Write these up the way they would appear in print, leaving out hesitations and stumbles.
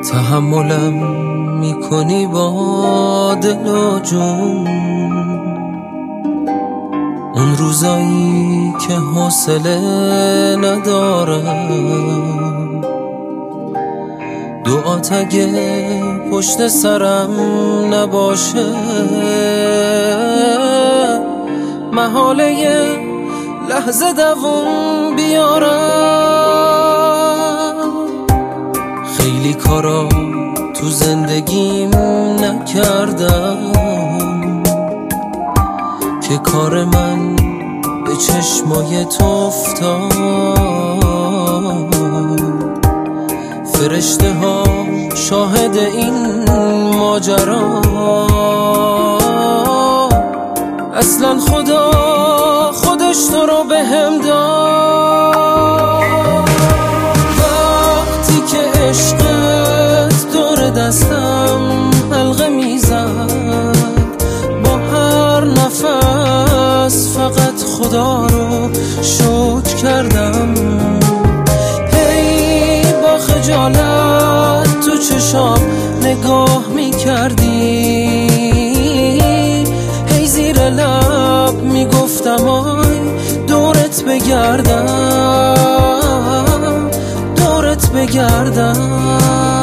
تحملم میکنی با دل و جون، اون روزایی که حوصله ندارم. دعات اگه پشت سرم نباشه، محاله یه لحظه دووم بیارم. خیلی کارا تو زندگیم نکردم که کار من به چشمای تو افتاد. فرشته ها شاهد این ماجرا، اصلا خدا خودش تو رو بهم داد. وقتی که عشقت دور دستم حلقه میزد، با هر نفس فقط خدا رو شکر کردم. هی با خجالت تو چشام نگاه میکردی، هی زیر لب میگفتم آی دورت بگردم، دورت بگردم.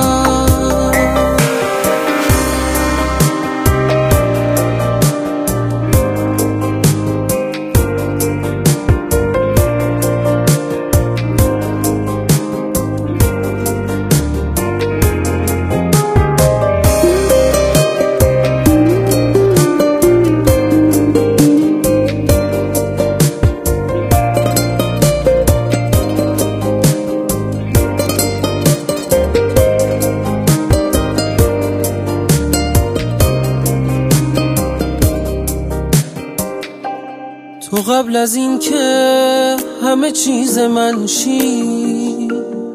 تو قبل از این که همه چیز من شی،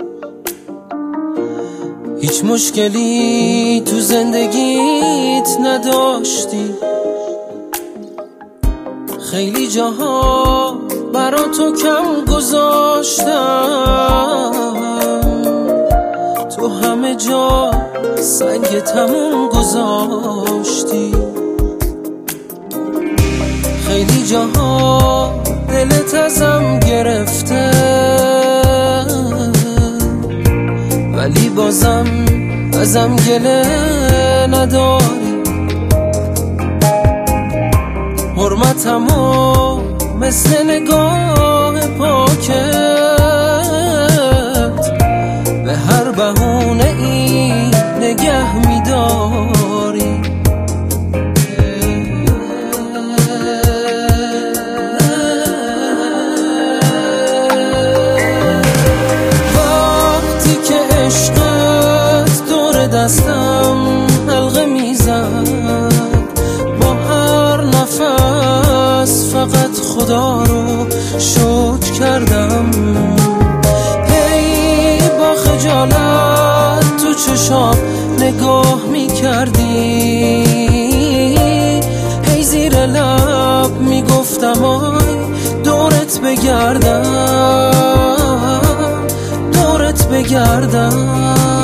هیچ مشکلی تو زندگیت نداشتی. خیلی جاها برا تو کم گذاشتم، تو همه جا سنگ تموم گذاشتی. خیلی جاها دلت ازم گرفته، ولی بازم ازم گله نداری. حرمتمو مثل نگاه پاکت به هر بهونه ای نگه میداری. دستم حلقه میزد، با هر نفس فقط خدا رو شکر کردم. هی با خجالت تو چشام نگاه میکردی، هی زیر لب میگفتم آی دورت بگردم، دورت بگردم.